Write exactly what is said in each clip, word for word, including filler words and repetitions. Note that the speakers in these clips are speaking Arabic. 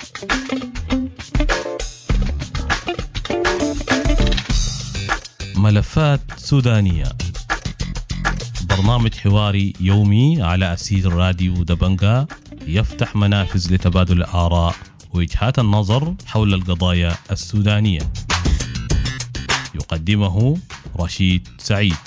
ملفات سودانية، برنامج حواري يومي على أسير راديو دبنجا يفتح منافذ لتبادل الآراء ووجهات النظر حول القضايا السودانية. يقدمه رشيد سعيد.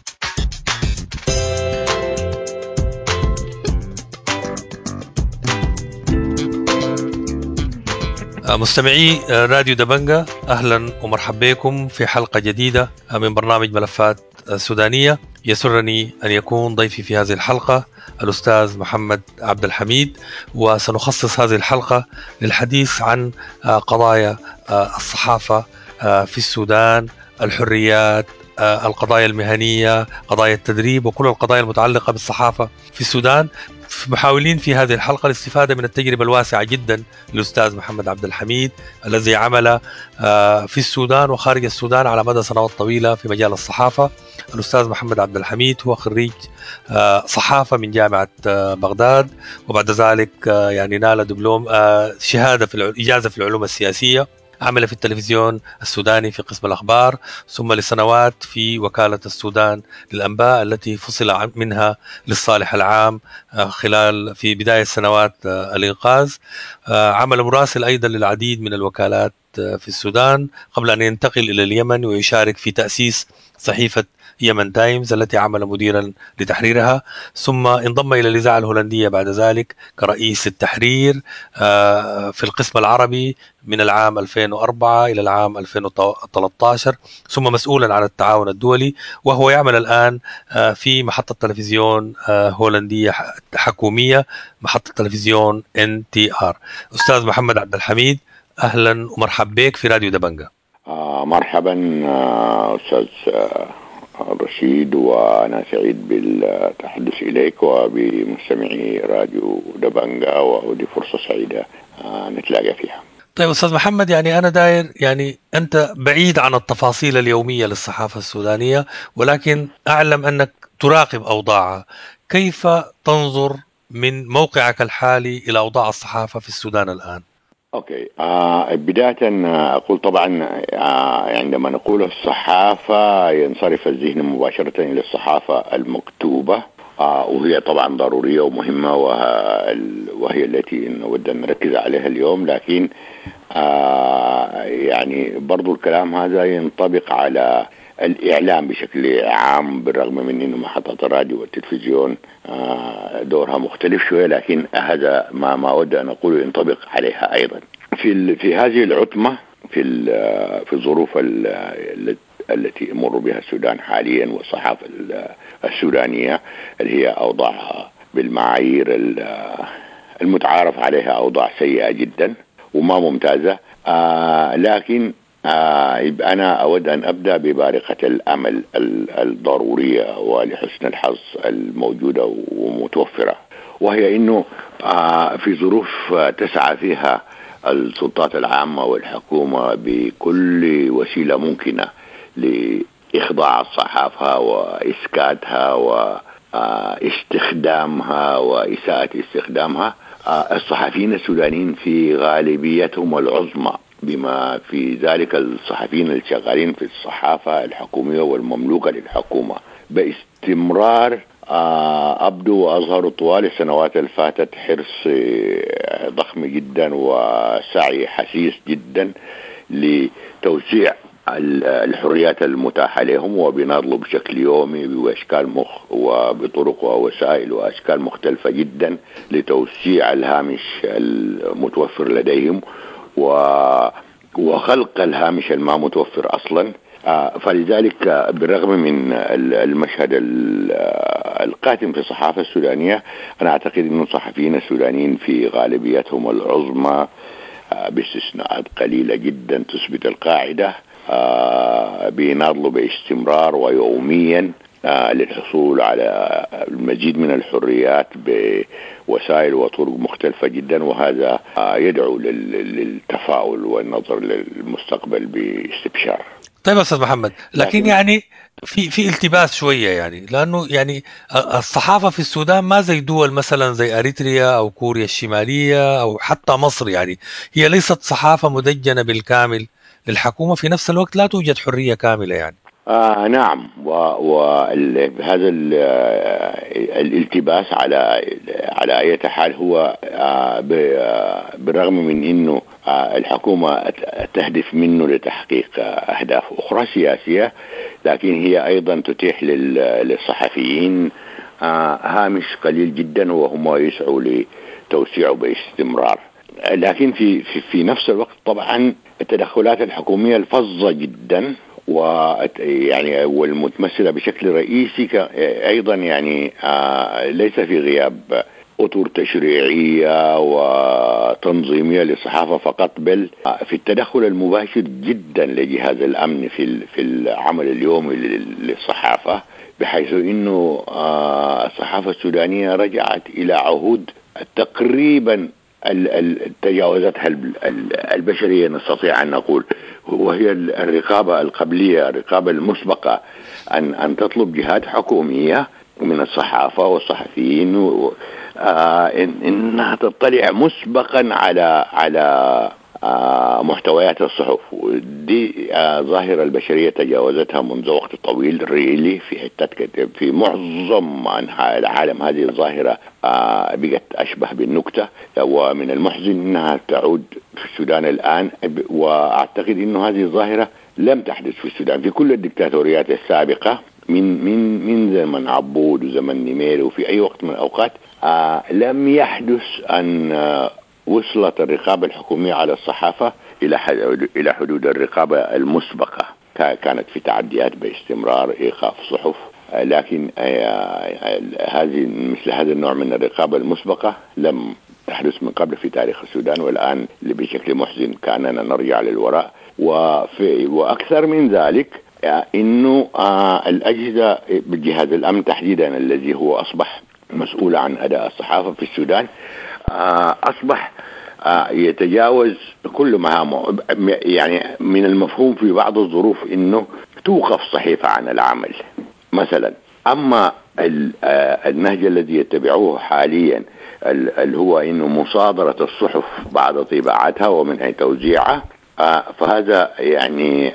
مستمعي راديو دبنجا، أهلا ومرحبا بكم في حلقة جديدة من برنامج ملفات سودانية. يسرني أن يكون ضيفي في هذه الحلقة الأستاذ محمد عبد الحميد، وسنخصص هذه الحلقة للحديث عن قضايا الصحافة في السودان، الحريات، القضايا المهنية، قضايا التدريب، وكل القضايا المتعلقة بالصحافة في السودان، محاولين في هذه الحلقة الاستفادة من التجربة الواسعة جدا للأستاذ محمد عبد الحميد الذي عمل في السودان وخارج السودان على مدى سنوات طويلة في مجال الصحافة. الأستاذ محمد عبد الحميد هو خريج صحافة من جامعة بغداد، وبعد ذلك يعني نال دبلوم شهادة في الإجازة في العلوم السياسية. عمل في التلفزيون السوداني في قسم الأخبار، ثم لسنوات في وكالة السودان للأنباء التي فصل منها للصالح العام خلال في بداية سنوات الإنقاذ. عمل مراسل أيضا للعديد من الوكالات في السودان قبل أن ينتقل إلى اليمن ويشارك في تأسيس صحيفة يمن تايمز التي عمل مديرا لتحريرها، ثم انضم إلى الإذاعة الهولندية بعد ذلك كرئيس التحرير في القسم العربي من العام ألفين وأربعة إلى العام ألفين وثلاثة عشر، ثم مسؤولا عن التعاون الدولي، وهو يعمل الآن في محطة تلفزيون هولندية حكومية، محطة تلفزيون إن تي آر. أستاذ محمد عبد الحميد، أهلا ومرحبا بك في راديو دبنجا. آه مرحبا آه أستاذ آه رشيد، وأنا سعيد بالتحدث إليك وبمستمعي راديو دبنجا، ودي فرصة سعيدة آه نتلاقى فيها. طيب أستاذ محمد، يعني أنا داير يعني أنت بعيد عن التفاصيل اليومية للصحافة السودانية، ولكن أعلم أنك تراقب أوضاعها. كيف تنظر من موقعك الحالي إلى أوضاع الصحافة في السودان الآن؟ أوكي، آه بداية أقول طبعا آه عندما نقول الصحافة ينصرف الذهن مباشرة إلى الصحافة المكتوبة، آه وهي طبعا ضرورية ومهمة، وهي التي نود أن نركز عليها اليوم. لكن آه يعني برضو الكلام هذا ينطبق على الإعلام بشكل عام، بالرغم من أن محطات الراديو والتلفزيون آه دورها مختلف شوية، لكن هذا ما ما أود أن أقوله ينطبق عليها أيضا. في في هذه العتمة، في في الظروف التي يمر بها السودان حاليا، والصحافة السودانية اللي هي أوضاع بالمعايير المتعارف عليها أوضاع سيئة جدا وما ممتازة. آه لكن آه أنا أود أن أبدأ ببارقة الأمل الضرورية ولحسن الحظ الموجودة ومتوفرة، وهي أنه آه في ظروف تسعى فيها السلطات العامة والحكومة بكل وسيلة ممكنة لإخضاع الصحافة وإسكاتها واستخدامها وإساءة استخدامها. الصحفيين السودانيين في غالبيتهم العظمى، بما في ذلك الصحفيين الشغالين في الصحافة الحكومية والمملوكة للحكومة، باستمرار أبدو وأظهر طوال السنوات الفاتت حرص ضخم جدا وسعي حسيس جدا لتوسيع الحريات المتاحة لهم، وبنضرب بشكل يومي بأشكال مخ وبطرق ووسائل وأشكال مختلفة جدا لتوسيع الهامش المتوفر لديهم وخلق الهامش الما متوفر أصلا. فلذلك بالرغم من المشهد القاتم في الصحافة السودانية، أنا أعتقد أن الصحفيين السودانيين في غالبيتهم العظمى باستثناءات قليلة جدا تثبت القاعدة بيناضلوا باستمرار ويوميا للحصول على المزيد من الحريات بوسائل وطرق مختلفة جدا، وهذا يدعو للتفاؤل والنظر للمستقبل باستبشار. طيب يا استاذ محمد، لكن لكن يعني في في التباس شويه، يعني لانه يعني الصحافه في السودان ما زي دول مثلا زي اريتريا او كوريا الشماليه او حتى مصر، يعني هي ليست صحافه مدجنه بالكامل للحكومه، في نفس الوقت لا توجد حريه كامله يعني. آه نعم، وهذا الالتباس على على أي حال هو آه ب- آه، بالرغم من أنه آه الحكومة تهدف منه لتحقيق آه، أهداف أخرى سياسية، لكن هي أيضا تتيح لل- للصحفيين آه هامش قليل جدا وهم يسعوا لتوسيعه باستمرار. لكن في في في نفس الوقت طبعا التدخلات الحكومية الفظة جدا، ويعني والمتمثلة بشكل رئيسي ك- أيضا يعني آه، ليس في غياب أطر تشريعية وتنظيمية للصحافة فقط، بل في التدخل المباشر جدا لجهاز الأمن في ال- في العمل اليومي لل- للصحافة، بحيث أنه آه، الصحافة السودانية رجعت إلى عهود تقريبا ال- ال- تجاوزتها ال- ال- البشرية نستطيع أن نقول، وهي ال- الرقابة القبلية، الرقابة المسبقة، أن أن تطلب جهات حكومية من الصحافة والصحفيين و- آه، إن- إنها تطلع مسبقا على على آه، محتويات الصحف. ودي آه، ظاهرة البشرية تجاوزتها منذ وقت طويل ريلي في حتات كتير في معظم أنحاء العالم. هذه الظاهرة آه، بقت أشبه بالنكتة، ومن المحزن أنها تعود في السودان الآن. وأعتقد أنه هذه الظاهرة لم تحدث في السودان في كل الدكتاتوريات السابقة، من من من زمن عبود وزمن نمير، وفي أي وقت من الأوقات آه لم يحدث أن آه وصلت الرقابة الحكومية على الصحافة إلى إلى حدود الرقابة المسبقة. كانت في تعديات باستمرار، إيقاف صحف، لكن هذه مثل هذا النوع من الرقابة المسبقة لم تحدث من قبل في تاريخ السودان. والآن بشكل محزن كاننا نرجع للوراء. وفي وأكثر من ذلك إنه الأجهزة بالجهاز الأمن تحديدا الذي هو أصبح مسؤول عن أداء الصحافة في السودان أصبح يتجاوز كل مهامه. يعني من المفهوم في بعض الظروف إنه توقف صحيفة عن العمل مثلا. أما النهج الذي يتبعوه حاليا اللي هو إنه مصادرة الصحف بعد طباعتها ومن توزيعها، فهذا يعني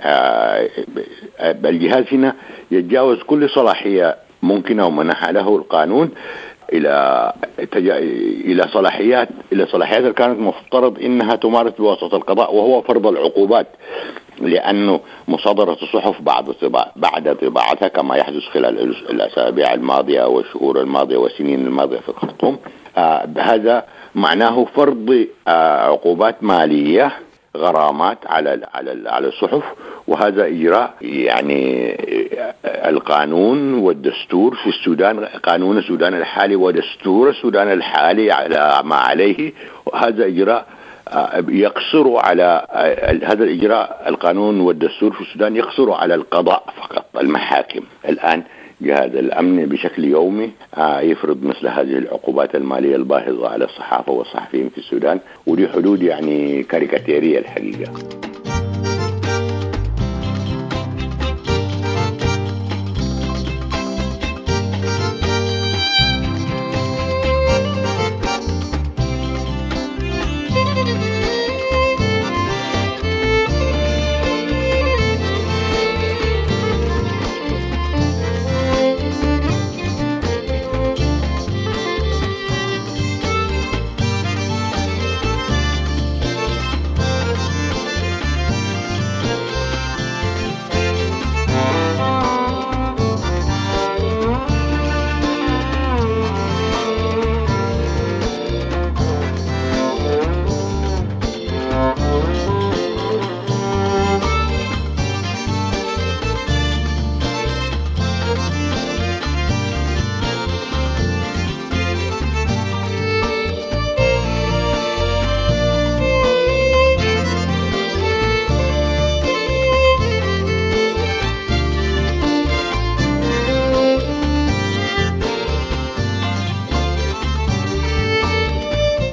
الجهاز هنا يتجاوز كل صلاحية ممكنة ومنحها له القانون إلى إلى صلاحيات إلى صلاحيات اللي كانت مفترض إنها تمارس بواسطة القضاء، وهو فرض العقوبات. لأنه مصادرة الصحف بعد طباع بعد طباعتها كما يحدث خلال الأسابيع الماضية والشهور الماضية والسنين الماضية في الخرطوم، آه هذا معناه فرض آه عقوبات مالية، غرامات على على على الصحف. وهذا إجراء يعني القانون والدستور في السودان، قانون السودان الحالي ودستور السودان الحالي على ما عليه. وهذا إجراء يقصر على هذا الإجراء، القانون والدستور في السودان يقصر على القضاء فقط، المحاكم. الآن جهاز الأمن بشكل يومي يفرض مثل هذه العقوبات المالية الباهظة على الصحافة والصحفيين في السودان، ودي حدود يعني كاريكاتيرية الحقيقة.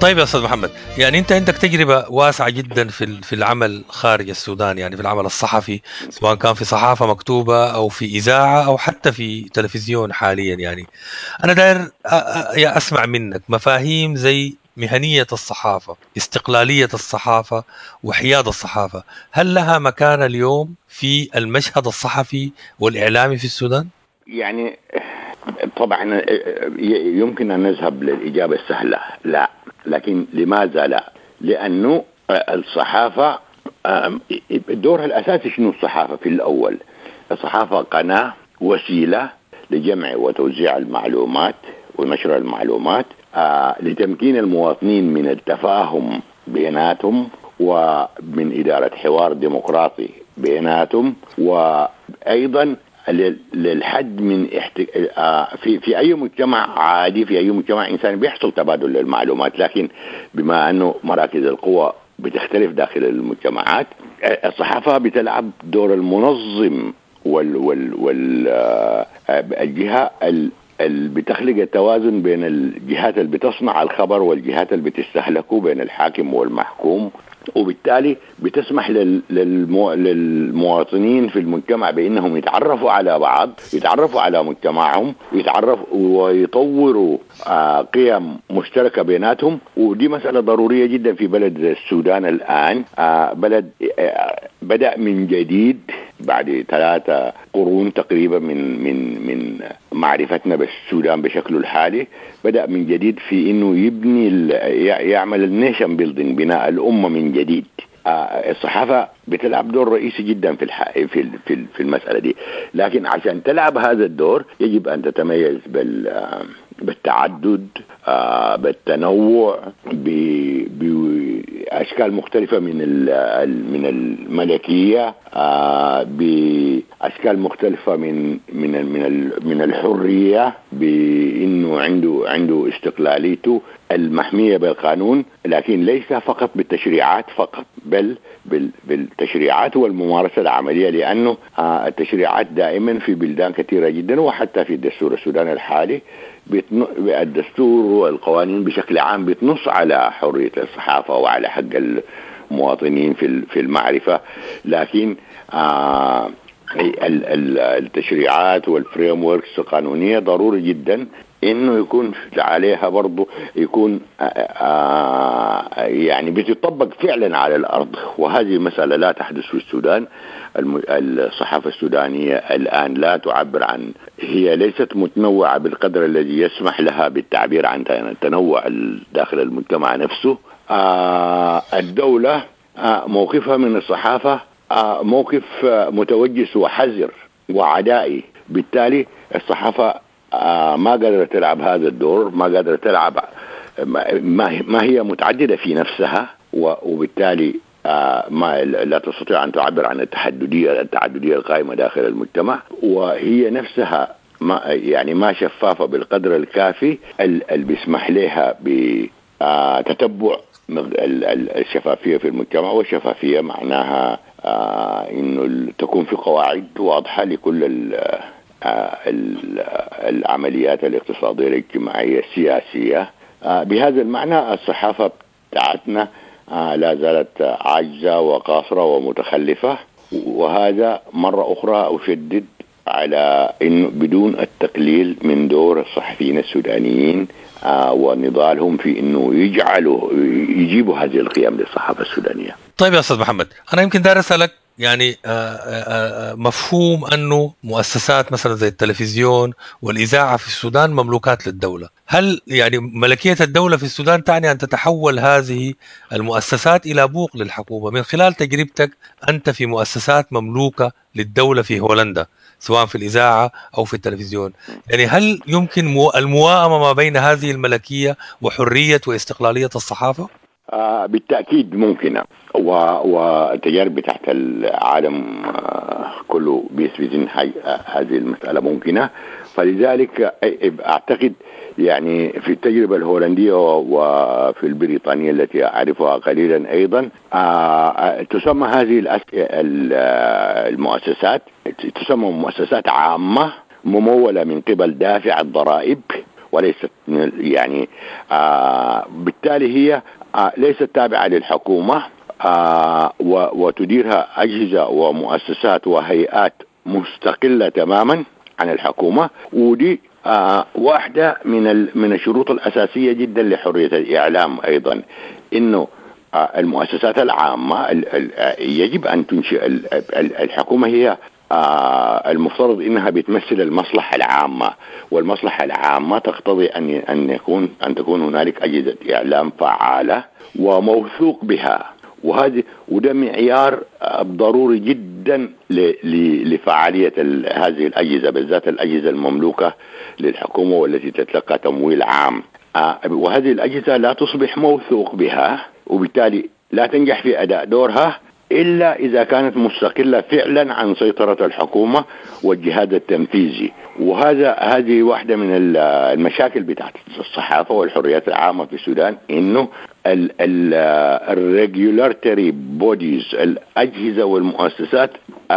طيب يا أستاذ محمد، يعني أنت عندك تجربة واسعة جدا في في العمل خارج السودان، يعني في العمل الصحفي، سواء كان في صحافة مكتوبة أو في إذاعة أو حتى في تلفزيون حاليا. يعني أنا داير أ- أ- يا أسمع منك مفاهيم زي مهنية الصحافة، استقلالية الصحافة، وحياد الصحافة. هل لها مكان اليوم في المشهد الصحفي والإعلامي في السودان؟ يعني طبعا يمكن أن نذهب للإجابة السهلة لا، لكن لماذا لا؟ لأنه الصحافة دورها الأساسي شنو؟ الصحافة في الأول الصحافة قناة، وسيلة لجمع وتوزيع المعلومات ونشر المعلومات، آه لتمكين المواطنين من التفاهم بيناتهم ومن إدارة حوار ديمقراطي بيناتهم، وأيضا للحد من احت... آه في في أي مجتمع عادي، في أي مجتمع إنساني بيحصل تبادل للمعلومات، لكن بما أنه مراكز القوى بتختلف داخل المجتمعات، الصحافة بتلعب دور المنظم وال وال وال آه الجهة اللي بتخلق التوازن بين الجهات اللي بتصنع الخبر والجهات اللي بتستهلكه، بين الحاكم والمحكوم، وبالتالي بتسمح للمو... للمواطنين في المجتمع بأنهم يتعرفوا على بعض، يتعرفوا على مجتمعهم، يتعرفوا ويطوروا آه قيم مشتركة بيناتهم. ودي مسألة ضرورية جدا في بلد السودان الآن، آه بلد آه بدأ من جديد بعد ثلاثة قرون تقريبا من من من معرفتنا بالسودان بشكله الحالي، بدأ من جديد في إنه يبني يعمل النيشن بيلدينج، بناء الأمة من جديد. الصحافة بتلعب دور رئيسي جدا في الح... في في في المسألة دي، لكن عشان تلعب هذا الدور يجب أن تتميز بال بالتعدد، بالتنوع، بأشكال مختلفة من من الملكية، بأشكال مختلفة من من من من الحرية، بأنه عنده عنده استقلاليته المحمية بالقانون، لكن ليس فقط بالتشريعات فقط، بل بالتشريعات والممارسة العملية، لأنه التشريعات دائما في بلدان كثيرة جدا وحتى في الدستور السوداني الحالي الدستور والقوانين بشكل عام بتنص على حرية الصحافة وعلى حق المواطنين في في المعرفة، لكن آه التشريعات والفريم وركس القانونية ضروري جدا انه يكون عليها برضو يكون آه يعني بتطبق فعلا على الارض، وهذه مسألة لا تحدث في السودان. الصحافة السودانية الآن لا تعبر عن، هي ليست متنوعة بالقدر الذي يسمح لها بالتعبير عن التنوع داخل المجتمع نفسه. آه الدولة آه موقفها من الصحافة آه موقف آه متوجس وحذر وعدائي، بالتالي الصحافة آه ما قادرة تلعب هذا الدور، ما قادرة تلعب، ما ما هي متعددة في نفسها، وبالتالي آه ما لا تستطيع أن تعبر عن التحددية التعددية القائمة داخل المجتمع، وهي نفسها ما يعني ما شفافة بالقدر الكافي اللي بيسمح لها بتتبع الشفافية في المجتمع. والشفافية معناها آه إنه تكون في قواعد واضحة لكل العمليات الاقتصادية الاجتماعية السياسية. بهذا المعنى الصحافة بتاعتنا لا زالت عاجزة وقاصرة ومتخلفة، وهذا مرة أخرى أشدد على إنه بدون التقليل من دور الصحفيين السودانيين ونضالهم في إنه يجعلوا يجيبوا هذه القيم للصحافة السودانية. طيب يا أستاذ محمد، أنا يمكن دار أسألك يعني مفهوم أنه مؤسسات مثلا زي التلفزيون والإذاعة في السودان مملوكات للدولة، هل يعني ملكية الدولة في السودان تعني أن تتحول هذه المؤسسات إلى بوق للحكومة؟ من خلال تجربتك أنت في مؤسسات مملوكة للدولة في هولندا سواء في الإذاعة أو في التلفزيون، يعني هل يمكن المواءمة ما بين هذه الملكية وحرية واستقلالية الصحافة؟ آه بالتأكيد ممكنة، والتجارب تحت العالم آه كله بيثبت ان هذه المسألة ممكنة. فلذلك أعتقد يعني في التجربة الهولندية وفي البريطانية التي أعرفها قليلا أيضا آه تسمى هذه المؤسسات تسمى مؤسسات عامة ممولة من قبل دافع الضرائب، وليست يعني آه بالتالي هي آه ليست تابعة للحكومة، آه وتديرها أجهزة ومؤسسات وهيئات مستقلة تماما عن الحكومة. ودي آه واحدة من من الشروط الأساسية جدا لحرية الإعلام أيضا، إنه آه المؤسسات العامة يجب أن تنشئ الحكومة، هي آه المفترض إنها بتمثل المصلحة العامة، والمصلحة العامة تقتضي أن أن يكون أن تكون هنالك أجهزة إعلام فعالة وموثوق بها. وهذه وده معيار ضروري جدا لفعالية هذه الأجهزة، بالذات الأجهزة المملوكة للحكومة والتي تتلقى تمويل عام. وهذه الأجهزة لا تصبح موثوق بها، وبالتالي لا تنجح في أداء دورها إلا إذا كانت مستقلة فعلا عن سيطرة الحكومة والجهاز التنفيذي. وهذا هذه واحدة من المشاكل بتاعت الصحافة والحريات العامة في السودان، إنه الريجولاتوري بوديز، الأجهزة والمؤسسات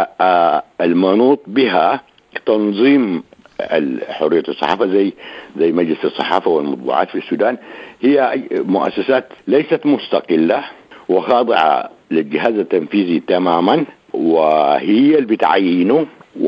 المنوط بها تنظيم حرية الصحافة زي زي مجلس الصحافة والمطبوعات في السودان، هي مؤسسات ليست مستقلة وخاضعة للجهاز التنفيذي تماما، وهي اللي بتعينه.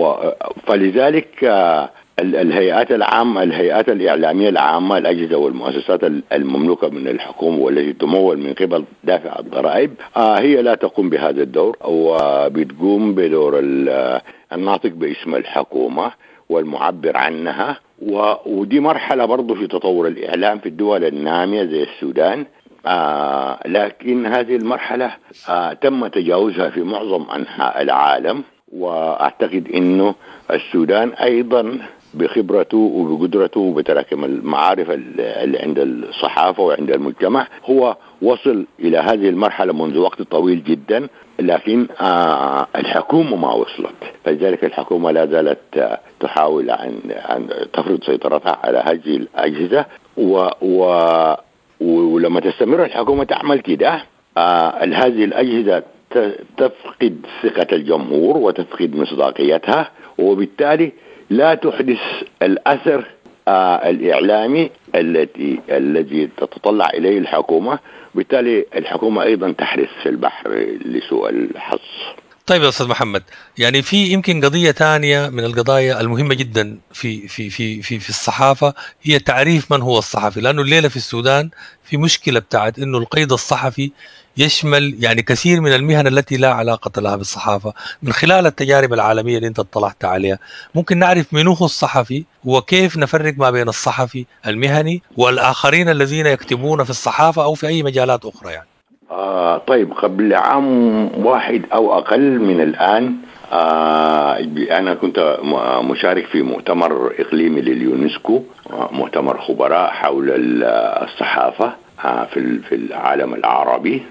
فلذلك الهيئات العامة، الهيئات الإعلامية العامة، الأجهزة والمؤسسات المملوكة من الحكومة والتي تمول من قبل دافع الضرائب هي لا تقوم بهذا الدور، وبتقوم بدور الناطق باسم الحكومة والمعبر عنها. ودي مرحلة برضو في تطور الإعلام في الدول النامية زي السودان. آه لكن هذه المرحلة آه تم تجاوزها في معظم أنحاء العالم، وأعتقد أنه السودان أيضا بخبرته وبقدرته وبتراكم المعارف اللي عند الصحافة وعند المجتمع هو وصل إلى هذه المرحلة منذ وقت طويل جدا، لكن آه الحكومة ما وصلت. فلذلك الحكومة لا زالت تحاول أن, أن تفرض سيطرتها على هذه الأجهزة، و, و ولما تستمر الحكومة تعمل كده آه هذه الأجهزة تفقد ثقة الجمهور وتفقد مصداقيتها، وبالتالي لا تحدث الأثر آه الإعلامي التي الذي تتطلع إليه الحكومة. بالتالي الحكومة أيضا تحرس في البحر لسوء الحظ. طيب يا أستاذ محمد، يعني في يمكن قضية تانية من القضايا المهمة جدا في في في في في الصحافة، هي تعريف من هو الصحفي، لأنه الليلة في السودان في مشكلة بتاعت إنه القيد الصحفي يشمل يعني كثير من المهن التي لا علاقة لها بالصحافة. من خلال التجارب العالمية اللي أنت اطلعت عليها، ممكن نعرف من هو الصحفي وكيف نفرق ما بين الصحفي المهني والآخرين الذين يكتبون في الصحافة أو في أي مجالات أخرى يعني؟ آه طيب، قبل عام واحد أو أقل من الآن آه أنا كنت مشارك في مؤتمر إقليمي لليونسكو، مؤتمر خبراء حول الصحافة آه في في العالم العربي،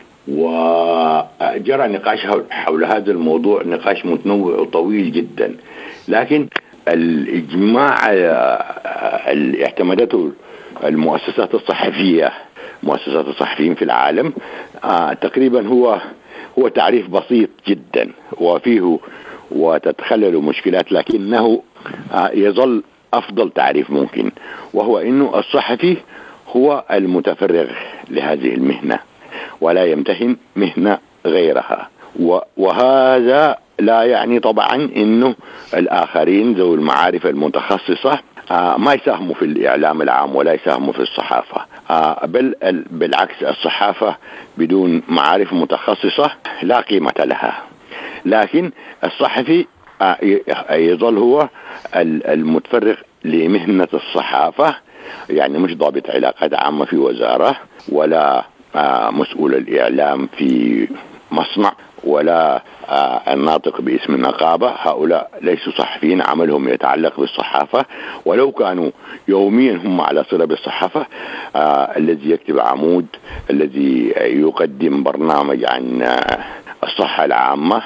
وجرى نقاش حول هذا الموضوع، نقاش متنوع وطويل جدا. لكن الإجماع اللي اعتمدته المؤسسات الصحفية، مؤسسات الصحفيين في العالم آه تقريبا هو هو تعريف بسيط جدا وفيه وتتخلل مشكلات، لكنه آه يظل أفضل تعريف ممكن، وهو إنه الصحفي هو المتفرغ لهذه المهنة ولا يمتهن مهنة غيرها. وهذا لا يعني طبعا إنه الآخرين ذو المعارف المتخصصة آه ما يساهموا في الإعلام العام ولا يساهموا في الصحافة، آه بل بالعكس، الصحافة بدون معارف متخصصة لا قيمة لها. لكن الصحفي آه يظل هو المتفرغ لمهنة الصحافة، يعني مش ضابط علاقات عامة في وزارة، ولا آه مسؤول الإعلام في مصنع، ولا آه الناطق باسم النقابة. هؤلاء ليسوا صحفيين عملهم يتعلق بالصحافة، ولو كانوا يوميا هم على صلة بالصحافة. آه الذي يكتب عمود، الذي يقدم برنامج عن آه الصحة العامة،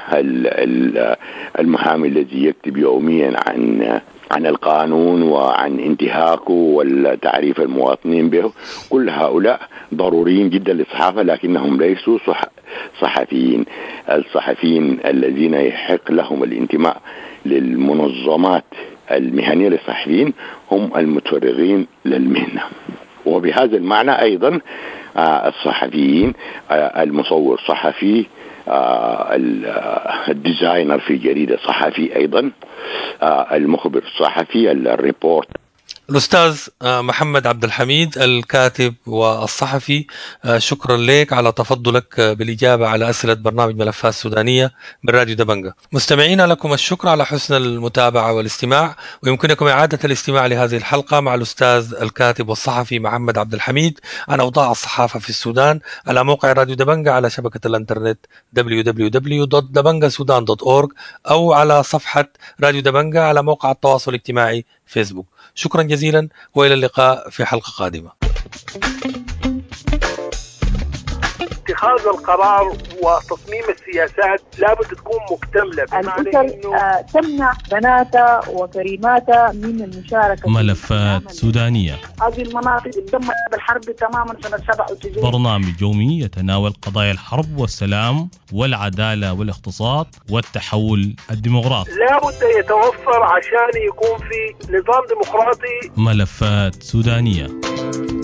المحامي الذي يكتب يوميا عن عن القانون وعن انتهاكه والتعريف المواطنين به، كل هؤلاء ضروريين جدا للصحافة، لكنهم ليسوا صح صحفيين. الصحفيين الذين يحق لهم الانتماء للمنظمات المهنية للصحفيين هم المتفرغين للمهنة. وبهذا المعنى أيضا الصحفيين، المصور صحفي، الديزاينر في جريدة صحفي، أيضا المخبر الصحفي، الريبورت. الأستاذ محمد عبد الحميد الكاتب والصحفي، شكرا لك على تفضلك بالإجابة على أسئلة برنامج ملفات سودانية من راديو دبنجة. مستمعينا، لكم الشكر على حسن المتابعة والاستماع، ويمكنكم إعادة الاستماع لهذه الحلقة مع الأستاذ الكاتب والصحفي محمد عبد الحميد عن أوضاع الصحافة في السودان على موقع راديو دبنجة على شبكة الإنترنت دبليو دبليو دبليو دوت دبنجة سودان دوت أورج أو على صفحة راديو دبنجة على موقع التواصل الاجتماعي فيسبوك. شكرا جزيلا وإلى اللقاء في حلقة قادمة. اتخاذ القرار وتصميم السياسات لابد تكون مكتملة، الأسر آه تمنع بناتها وكريماتها من المشاركة. ملفات سودانية. هذه المناطق تدمرت بالحرب تماما سنة سبعة وتسعين. برنامج يومي يتناول قضايا الحرب والسلام والعدالة والاقتصاد والتحول الديمقراطي. لابد يتوفر عشان يكون في نظام ديمقراطي. ملفات سودانية.